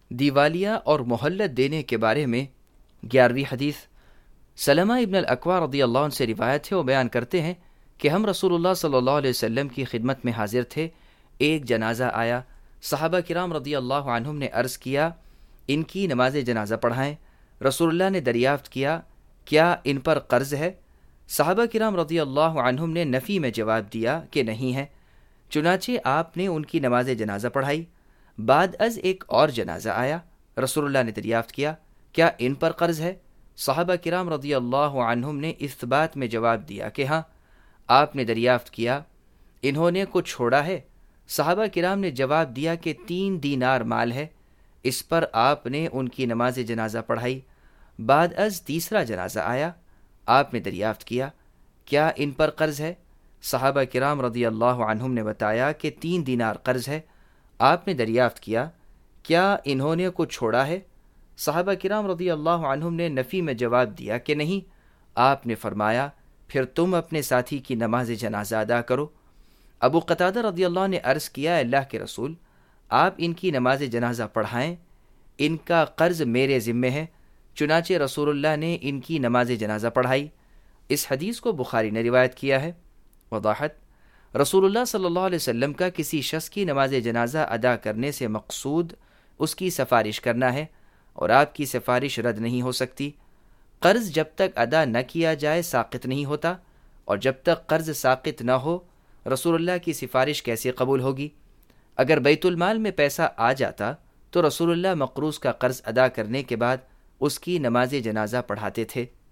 دیوالیہ اور مہلت دینے کے بارے میں 11ویں حدیث۔ سلمہ ابن الاکوع رضی اللہ عنہ سے روایت ہے، وہ بیان کرتے ہیں کہ ہم رسول اللہ صلی اللہ علیہ وسلم کی خدمت میں حاضر تھے، ایک جنازہ آیا، صحابہ کرام رضی اللہ عنہم نے عرض کیا ان کی نماز جنازہ پڑھائیں۔ رسول اللہ نے دریافت کیا کیا ان پر قرض ہے؟ صحابہ کرام رضی اللہ عنہم نے نفی میں جواب دیا کہ نہیں ہے۔ چنانچہ آپ نے ان کی نماز جنازہ پڑھائی۔ بعد از ایک اور جنازہ آیا، رسول اللہ نے دریافت کیا ان پر قرض ہے؟ صحابہ کرام رضی اللہ عنہم نے اس بات میں جواب دیا کہ ہاں۔ آپ نے دریافت کیا انہوں نے کچھ چھوڑا ہے؟ صحابہ کرام نے جواب دیا کہ 3 دینار مال ہے۔ اس پر آپ نے ان کی نماز جنازہ پڑھائی۔ بعد از تیسرا جنازہ آیا، آپ نے دریافت کیا ان پر قرض ہے؟ صحابہ کرام رضی اللہ عنہم نے بتایا کہ 3 دینار قرض ہے۔ آپ نے دریافت کیا انہوں نے کچھ چھوڑا ہے؟ صحابہ کرام رضی اللہ عنہم نے نفی میں جواب دیا کہ نہیں۔ آپ نے فرمایا پھر تم اپنے ساتھی کی نماز جنازہ ادا کرو۔ ابو قتادہ رضی اللہ عنہ نے عرض کیا اللہ کے رسول، آپ ان کی نماز جنازہ پڑھائیں، ان کا قرض میرے ذمے ہے۔ چنانچہ رسول اللہ نے ان کی نماز جنازہ پڑھائی۔ اس حدیث کو بخاری نے روایت کیا ہے۔ وضاحت: رسول اللہ صلی اللہ علیہ وسلم کا کسی شخص کی نماز جنازہ ادا کرنے سے مقصود اس کی سفارش کرنا ہے، اور آپ کی سفارش رد نہیں ہو سکتی۔ قرض جب تک ادا نہ کیا جائے ساقط نہیں ہوتا، اور جب تک قرض ساقط نہ ہو رسول اللہ کی سفارش کیسے قبول ہوگی؟ اگر بیت المال میں پیسہ آ جاتا تو رسول اللہ مقروض کا قرض ادا کرنے کے بعد اس کی نماز جنازہ پڑھاتے تھے۔